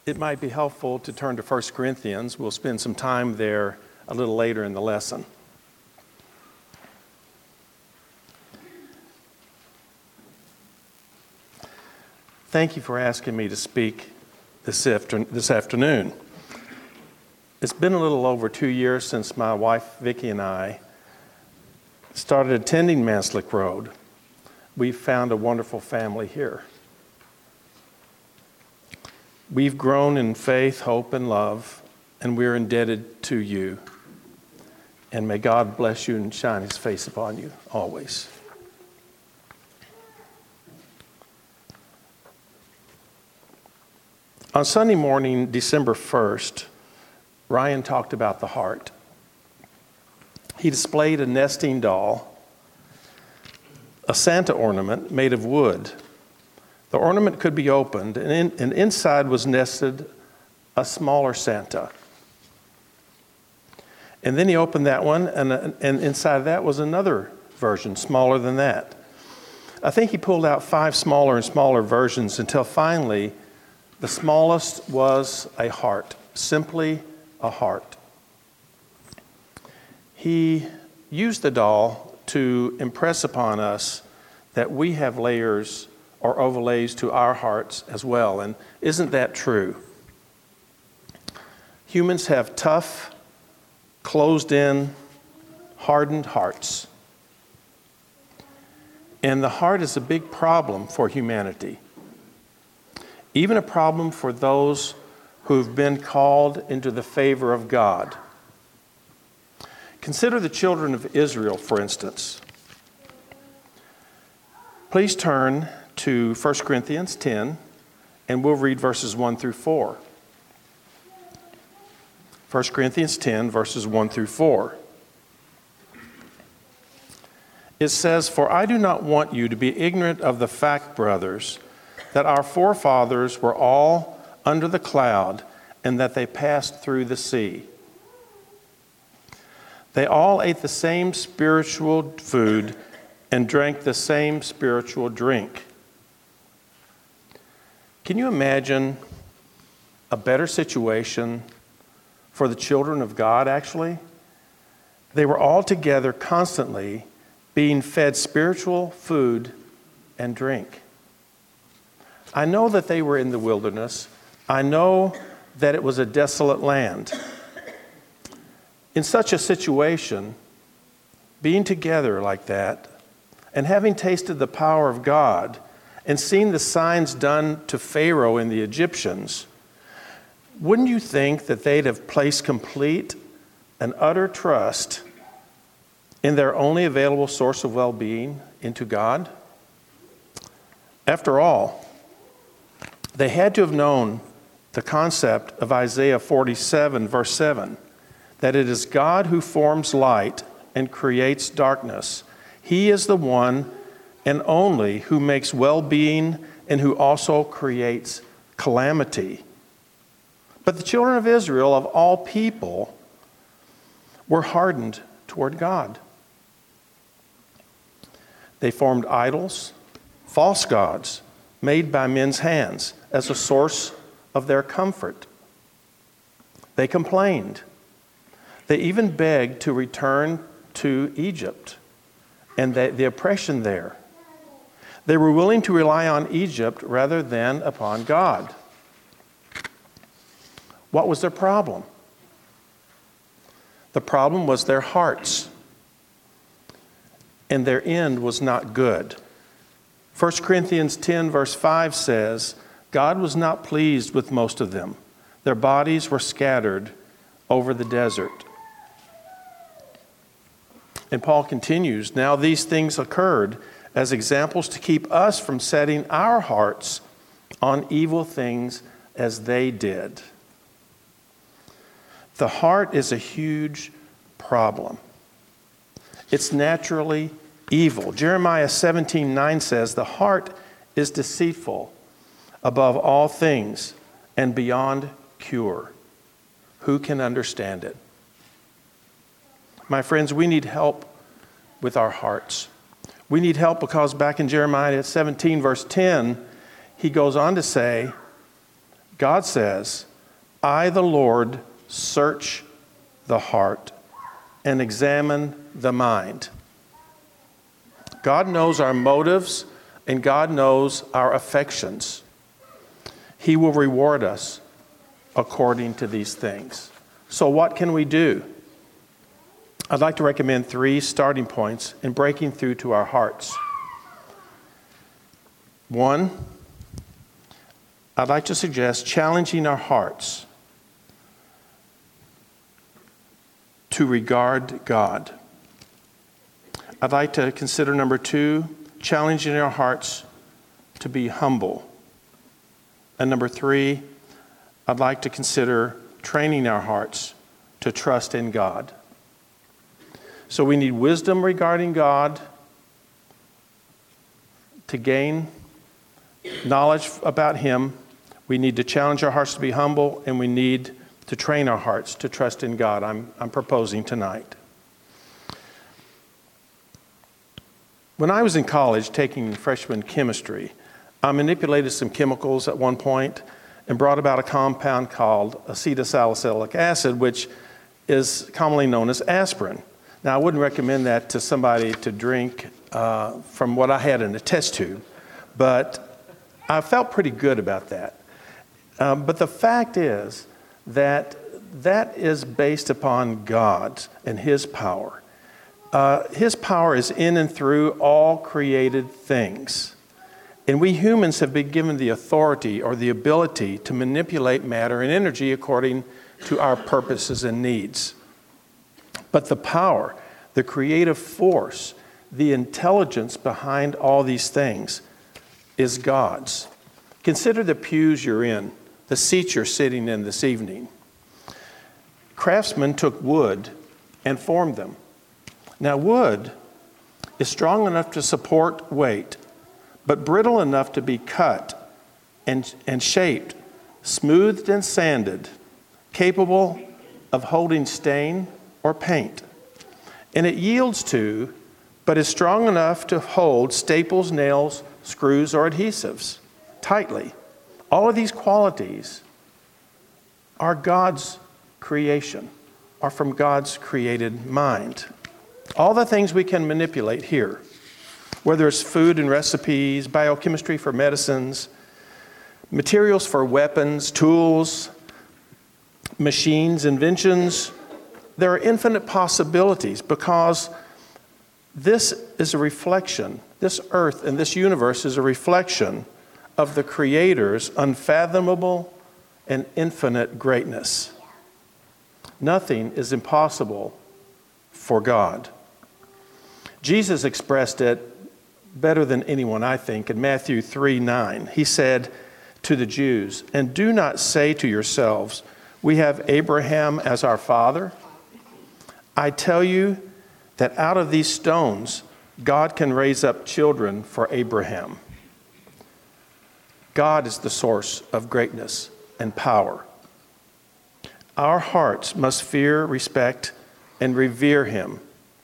it might be helpful to turn to 1 Corinthians. We'll spend some time there a little later in the lesson. Thank you for asking me to speak this afternoon. It's been a little over 2 years since my wife, Vicki, and I started attending Manslick Road. We've found a wonderful family here. We've grown in faith, hope, and love, and we're indebted to you. And may God bless you and shine his face upon you always. On Sunday morning, December 1st, Ryan talked about the heart. He displayed a nesting doll, a Santa ornament made of wood. The ornament could be opened, and inside was nested a smaller Santa. And then he opened that one, and inside of that was another version, smaller than that. I think he pulled out 5 smaller and smaller versions until finally the smallest was a heart, simply a heart. He used the doll to impress upon us that we have layers or overlays to our hearts as well. And isn't that true? Humans have tough, closed-in, hardened hearts. And the heart is a big problem for humanity. Even a problem for those who've been called into the favor of God. Consider the children of Israel, for instance. Please turn to 1 Corinthians 10, and we'll read verses 1 through 4. 1 Corinthians 10, verses 1 through 4. It says, "For I do not want you to be ignorant of the fact, brothers, that our forefathers were all under the cloud, and that they passed through the sea. They all ate the same spiritual food and drank the same spiritual drink." Can you imagine a better situation for the children of God, actually? They were all together constantly being fed spiritual food and drink. I know that they were in the wilderness. I know that it was a desolate land. In such a situation, being together like that, and having tasted the power of God, and seen the signs done to Pharaoh and the Egyptians, wouldn't you think that they'd have placed complete and utter trust in their only available source of well-being, into God? After all, they had to have known the concept of Isaiah 47, verse 7, that it is God who forms light and creates darkness. He is the one and only who makes well-being and who also creates calamity. But the children of Israel, of all people, were hardened toward God. They formed idols, false gods, made by men's hands as a source of their comfort. They complained. They even begged to return to Egypt and the oppression there. They were willing to rely on Egypt rather than upon God. What was their problem? The problem was their hearts, and their end was not good. 1 Corinthians 10, verse 5 says, God was not pleased with most of them. Their bodies were scattered over the desert. And Paul continues, now these things occurred as examples to keep us from setting our hearts on evil things as they did. The heart is a huge problem. It's naturally evil. Jeremiah 17:9 says, the heart is deceitful above all things and beyond cure. Who can understand it? My friends, we need help with our hearts. We need help because back in Jeremiah 17, verse 10, he goes on to say God says, I, the Lord, search the heart and examine the mind. God knows our motives and God knows our affections. He will reward us according to these things. So what can we do? I'd like to recommend 3 starting points in breaking through to our hearts. 1, I'd like to suggest challenging our hearts to regard God. I'd like to consider number 2, challenging our hearts to be humble. And number 3, I'd like to consider training our hearts to trust in God. So we need wisdom regarding God to gain knowledge about Him. We need to challenge our hearts to be humble, and we need to train our hearts to trust in God. I'm proposing tonight. When I was in college taking freshman chemistry, I manipulated some chemicals at one point and brought about a compound called acetylsalicylic acid, which is commonly known as aspirin. Now, I wouldn't recommend that to somebody to drink from what I had in a test tube, but I felt pretty good about that. But the fact is that that is based upon God and His power. His power is in and through all created things. And we humans have been given the authority or the ability to manipulate matter and energy according to our purposes and needs. But the power, the creative force, the intelligence behind all these things is God's. Consider the pews you're in, the seats you're sitting in this evening. Craftsmen took wood and formed them. Now, wood is strong enough to support weight, but brittle enough to be cut and shaped, smoothed and sanded, capable of holding stain or paint. And it yields to, but is strong enough to hold staples, nails, screws, or adhesives tightly. All of these qualities are God's creation, are from God's created mind. All the things we can manipulate here, whether it's food and recipes, biochemistry for medicines, materials for weapons, tools, machines, inventions, there are infinite possibilities because this is a reflection, this earth and this universe is a reflection of the Creator's unfathomable and infinite greatness. Nothing is impossible for God. Jesus expressed it better than anyone, I think, in Matthew 3:9. He said to the Jews, "And do not say to yourselves, we have Abraham as our father. I tell you that out of these stones, God can raise up children for Abraham." God is the source of greatness and power. Our hearts must fear, respect, and revere Him.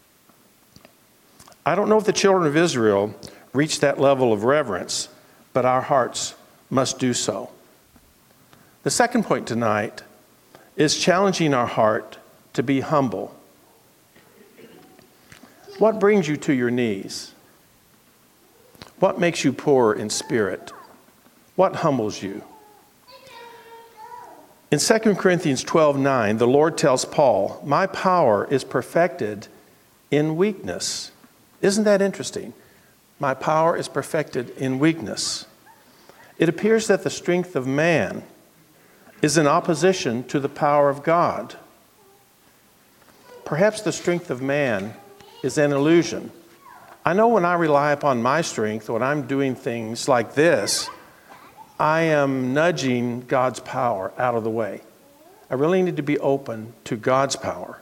I don't know if the children of Israel reached that level of reverence, but our hearts must do so. The second point tonight is challenging our heart to be humble. What brings you to your knees? What makes you poor in spirit? What humbles you? In 2 Corinthians 12:9, the Lord tells Paul, "My power is perfected in weakness." Isn't that interesting? My power is perfected in weakness. It appears that the strength of man is in opposition to the power of God. Perhaps the strength of man is an illusion. I know when I rely upon my strength, when I'm doing things like this, I am nudging God's power out of the way. I really need to be open to God's power.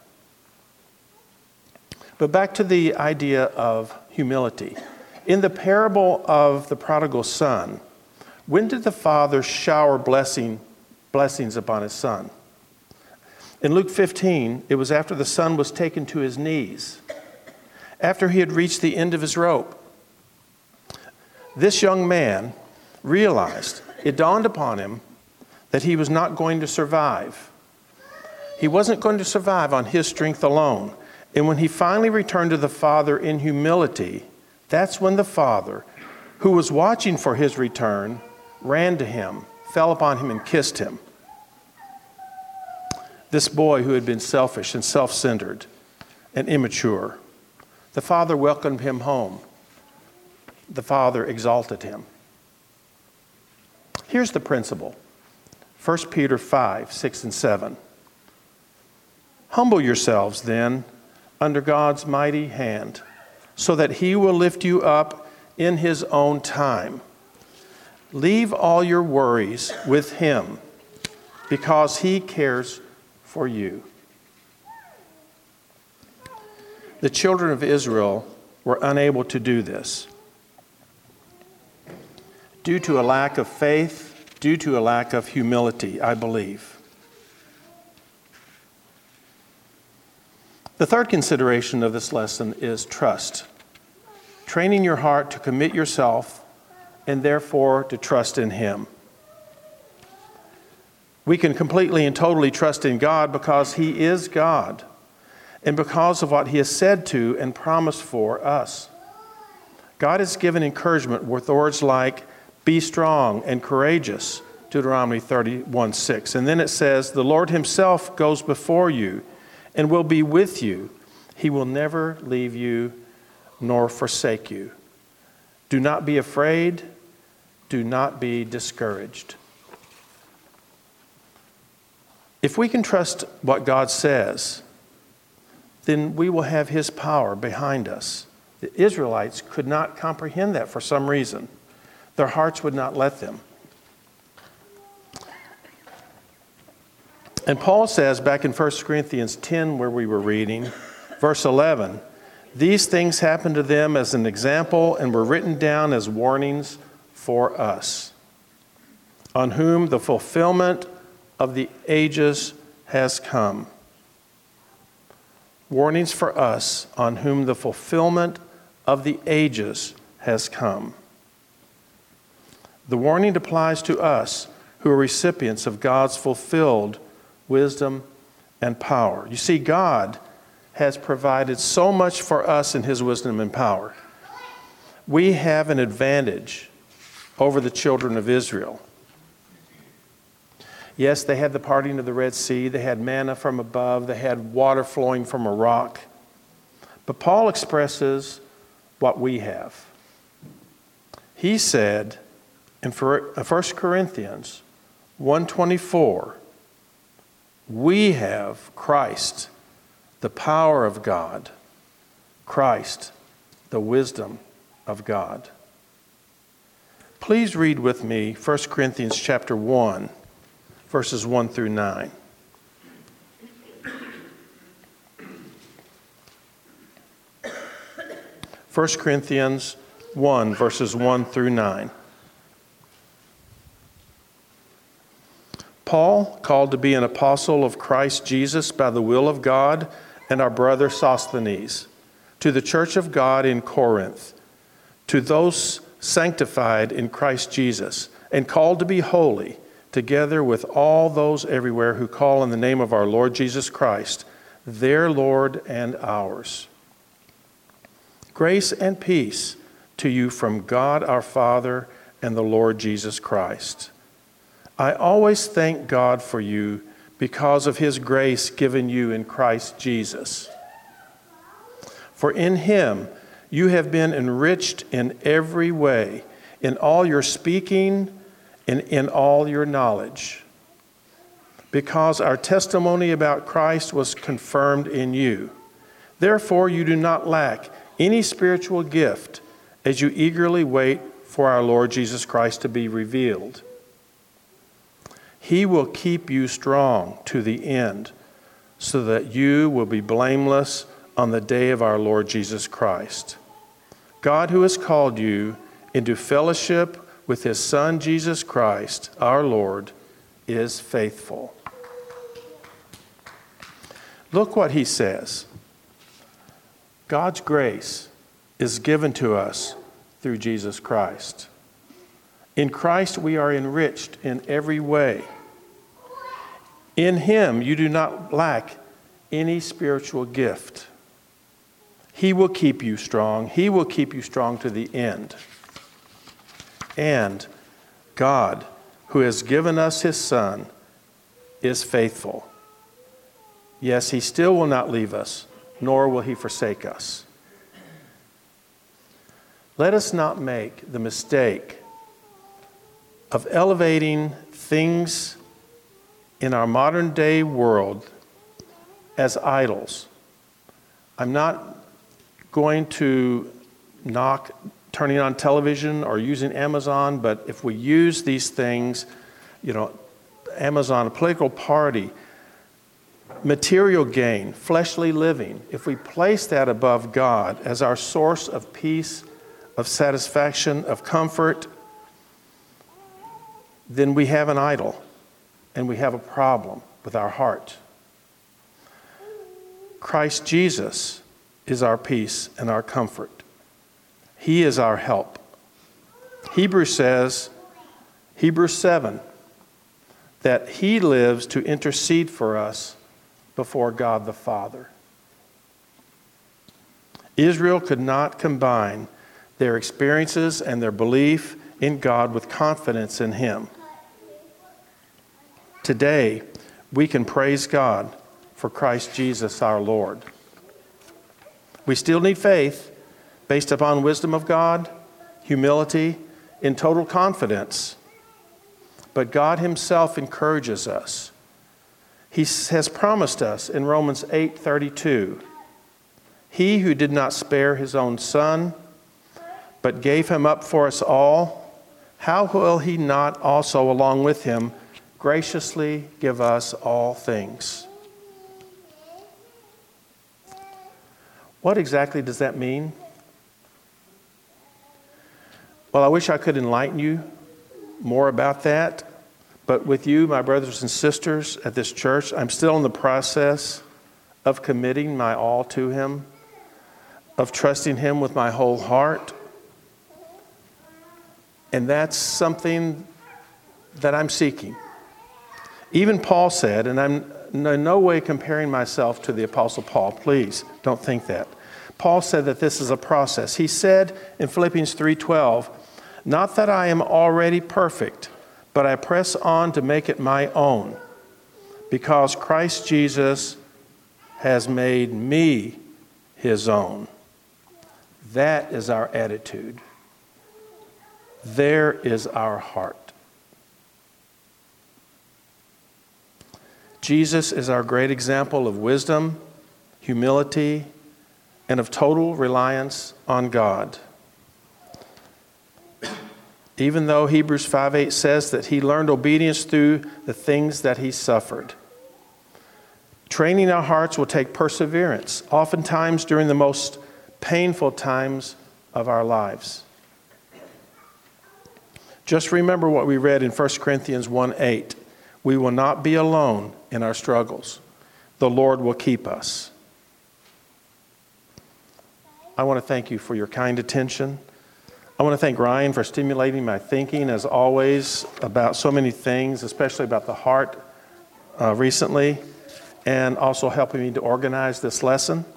But back to the idea of humility. In the parable of the prodigal son, when did the father shower blessings upon his son? In Luke 15, it was after the son was taken to his knees, after he had reached the end of his rope. This young man realized, it dawned upon him that he was not going to survive. He wasn't going to survive on his strength alone. And when he finally returned to the Father in humility, that's when the Father, who was watching for his return, ran to him, fell upon him, and kissed him. This boy who had been selfish and self-centered and immature, the Father welcomed him home. The Father exalted him. Here's the principle. 1 Peter 5, 6, and 7. Humble yourselves then under God's mighty hand, so that he will lift you up in his own time. Leave all your worries with him, because he cares for you. The children of Israel were unable to do this due to a lack of faith, due to a lack of humility, I believe. The third consideration of this lesson is trust. Training your heart to commit yourself and therefore to trust in him. We can completely and totally trust in God because he is God and because of what he has said to and promised for us. God has given encouragement with words like, be strong and courageous, Deuteronomy 31:6. And then it says, the Lord himself goes before you and will be with you. He will never leave you nor forsake you. Do not be afraid. Do not be discouraged. If we can trust what God says, then we will have his power behind us. The Israelites could not comprehend that for some reason. Their hearts would not let them. And Paul says back in 1 Corinthians 10, where we were reading, verse 11, these things happened to them as an example and were written down as warnings for us, on whom the fulfillment of the ages has come. Warnings for us, on whom the fulfillment of the ages has come. The warning applies to us who are recipients of God's fulfilled wisdom and power. You see, God has provided so much for us in his wisdom and power. We have an advantage over the children of Israel. Yes, they had the parting of the Red Sea. They had manna from above. They had water flowing from a rock. But Paul expresses what we have. He said in 1 Corinthians 1:24, we have Christ, the power of God, Christ, the wisdom of God. Please read with me 1 Corinthians chapter 1, verses 1 through 9. First Corinthians 1, verses 1 through 9. Paul, called to be an apostle of Christ Jesus by the will of God, and our brother Sosthenes, to the church of God in Corinth, to those sanctified in Christ Jesus, and called to be holy, together with all those everywhere who call on the name of our Lord Jesus Christ, their Lord and ours. Grace and peace to you from God our Father and the Lord Jesus Christ. I always thank God for you because of his grace given you in Christ Jesus. For in him you have been enriched in every way, in all your speaking and in all your knowledge, because our testimony about Christ was confirmed in you. Therefore you do not lack any spiritual gift as you eagerly wait for our Lord Jesus Christ to be revealed. He will keep you strong to the end, so that you will be blameless on the day of our Lord Jesus Christ. God, who has called you into fellowship with his Son, Jesus Christ, our Lord, is faithful. Look what he says. God's grace is given to us through Jesus Christ. In Christ we are enriched in every way, In him you do not lack any spiritual gift. He will keep you strong. He will keep you strong to the end. And God, who has given us his Son, is faithful. Yes, he still will not leave us, nor will he forsake us. Let us not make the mistake of elevating things in our modern day world as idols. I'm not going to knock turning on television or using Amazon, but if we use these things, Amazon, a political party, material gain, fleshly living, if we place that above God as our source of peace, of satisfaction, of comfort, then we have an idol and we have a problem with our heart. Christ Jesus is our peace and our comfort. He is our help. Hebrews 7, that he lives to intercede for us before God the Father. Israel could not combine their experiences and their belief in God with confidence in him. Today, we can praise God for Christ Jesus our Lord. We still need faith based upon wisdom of God, humility, in total confidence. But God himself encourages us. He has promised us in Romans 8:32, he who did not spare his own Son, but gave him up for us all, how will he not also along with him graciously give us all things? What exactly does that mean? Well, I wish I could enlighten you more about that. But with you, my brothers and sisters at this church, I'm still in the process of committing my all to him, of trusting him with my whole heart. And that's something that I'm seeking. Even Paul said, and I'm in no way comparing myself to the Apostle Paul, please don't think that. Paul said that this is a process. He said in Philippians 3:12, not that I am already perfect, but I press on to make it my own, because Christ Jesus has made me his own. That is our attitude. There is our heart. Jesus is our great example of wisdom, humility, and of total reliance on God. Even though Hebrews 5:8 says that he learned obedience through the things that he suffered. Training our hearts will take perseverance, oftentimes during the most painful times of our lives. Just remember what we read in 1 Corinthians 1:8. We will not be alone in our struggles. The Lord will keep us. I want to thank you for your kind attention. I want to thank Ryan for stimulating my thinking, as always, about so many things, especially about the heart recently, and also helping me to organize this lesson.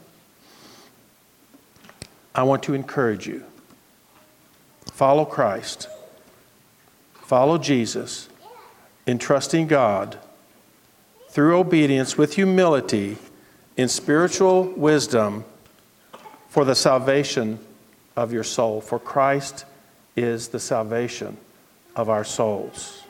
I want to encourage you. Follow Christ. Follow Jesus in trusting God through obedience with humility in spiritual wisdom for the salvation of your soul. For Christ is the salvation of our souls.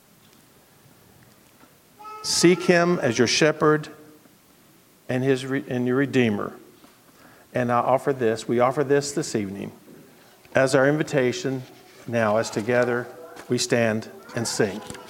Seek him as your shepherd and your redeemer. And we offer this evening as our invitation now, as together we stand and sing.